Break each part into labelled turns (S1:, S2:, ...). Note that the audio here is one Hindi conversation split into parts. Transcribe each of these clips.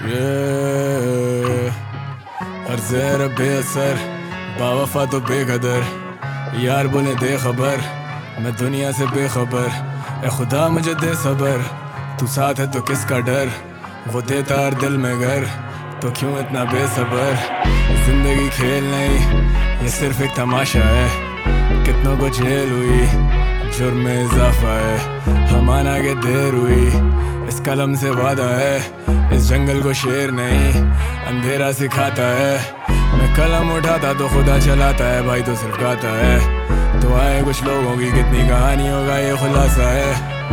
S1: हर ज़हर बेअसर बावफा तो बेकदर, यार बोले दे खबर, मैं दुनिया से बेखबर। ए खुदा मुझे दे सबर, तू साथ है तो किसका डर, वो देता हर दिल में घर, तो क्यों इतना बेसबर। जिंदगी खेल नहीं, ये सिर्फ एक तमाशा है, कितनों को जेल हुई, जुर्म में इजाफा है। हम आना के देर हुई, इस कलम से वादा है, इस जंगल को शेर नहीं अंधेरा सिखाता है। मैं कलम उठाता तो खुदा चलाता है, भाई तो सिर्फ गाता है। तो आए कुछ लोगों की कितनी कहानियों का ये खुलासा है,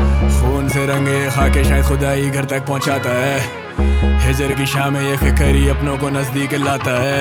S1: खून से रंगे खाके शायद खुदा ही घर तक पहुंचाता है। हिजर की शाम ये फिक्र ही अपनों को नजदीक लाता है।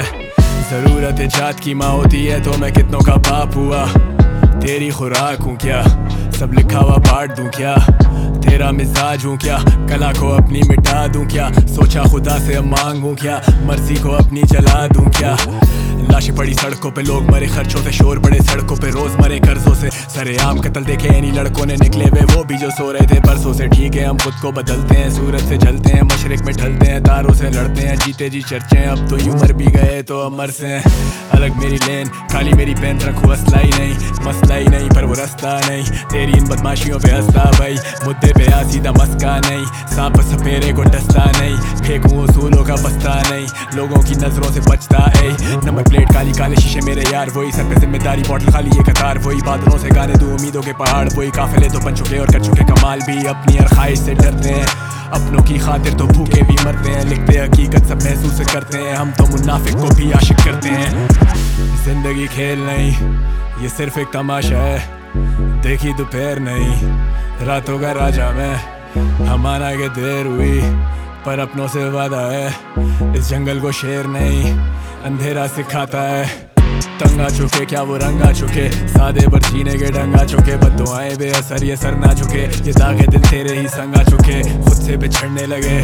S1: जरूरत जात की माँ होती है तो मैं कितनों का बाप हुआ, तेरी खुराक हूँ क्या, सब लिखा हुआ बांट दूं क्या, तेरा मिजाज हूँ क्या, कला को अपनी मिटा दूं क्या, सोचा खुदा से मांगूं क्या, मर्जी को अपनी चला दूं क्या। लाशें पड़ी सड़कों पे, लोग मरे खर्चों से, शोर पड़े सड़कों पे, रोज मरे कर्जों से, सरेआम कत्ल देखे इन्हीं लड़कों ने, निकले वे वो भी जो सो रहे थे परसों से। ठीक है हम खुद को बदलते हैं, सूरज से जलते हैं, मशरिक में ढलते हैं, तारों से लड़ते हैं, जीते जी चर्चे हैं, अब तो यूं मर भी गए तो अमर से हैं। अलग मेरी लेन, खाली मेरी पेन, रखूं असला ही नहीं, मसला ही नहीं पर वो रास्ता नहीं, तेरी इन बदमाशियों पे हंसता भाई, मुद्दे पे आ सीधा मस्का नहीं, सांप सपेरे को डसता नहीं, फेंकूं उसूलों का बस्ता नहीं, लोगों की नजरों से बचता है। नंबर प्लेट काली, काले शीशे मेरे यार वही, सर पे जिम्मेदारी, बॉटल खाली ये कतार वही, बादलों से गाने दूं उम्मीदों के पहाड़ वही, काफिले तो बन चुके और कर चुके कमाल भी, अपनी हर ख्वाहिश से डरते हैं, अपनों की खातिर तो भूखे भी मरते हैं, लिखते हकीकत सब महसूस करते हैं, हम तो मुनाफिक को भी आशिक करते हैं। जिंदगी खेल नहीं, ये सिर्फ एक तमाशा है, देखी दोपहर नहीं, रातों का राजा मैं, हम आना के देर हुई पर अपनों से वादा है, इस जंगल को शेर नहीं अंधेरा सिखाता है। तंग आ चुके क्या वो रंग आ चुके, सादे पर जीने के ढंग आ चुके, बद्दुआएं बेअसर ये सर ना झुके, ये दागे दिल तेरे ही संग आ चुके, खुद से बिछड़ने लगे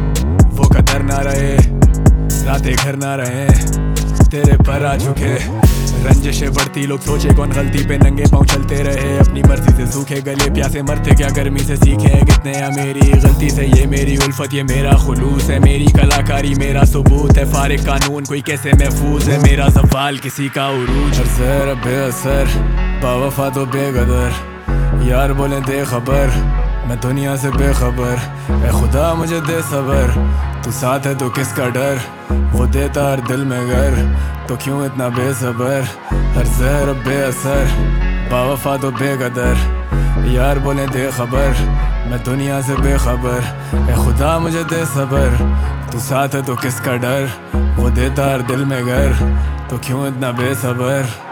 S1: वो कदर ना रहे, रातें घर ना रहे तेरे पर आ चुके। रंजिशें बढ़ती, लोग सोचे कौन गलती पे नंगे पाँव चलते रहे, अपनी मर्जी से सूखे गले प्यासे मरते क्या गर्मी से सीखे हैं कितने हैं मेरी गलती से, ये मेरी उल्फत ये मेरा खुलूस है, मेरी कलाकारी मेरा सबूत है, फारिग कानून कोई कैसे महफूज है, मेरा सवाल किसी का उरूज। हर ज़हर बेअसर बावफा तो बेकदर, यार बोले दे खबर, मैं दुनिया से बेखबर। ए खुदा मुझे दे सबर, तू साथ है तो किसका डर, वो देता हर दिल में घर, तो क्यों इतना बेसबर। हर ज़हर बेअसर बावफा तो बेकदर, यार बोले दे खबर, मैं दुनिया से बेखबर। ए खुदा मुझे दे सबर, तू साथ है तो किसका डर, वो देता हर दिल में घर, तो क्यों इतना बेसबर।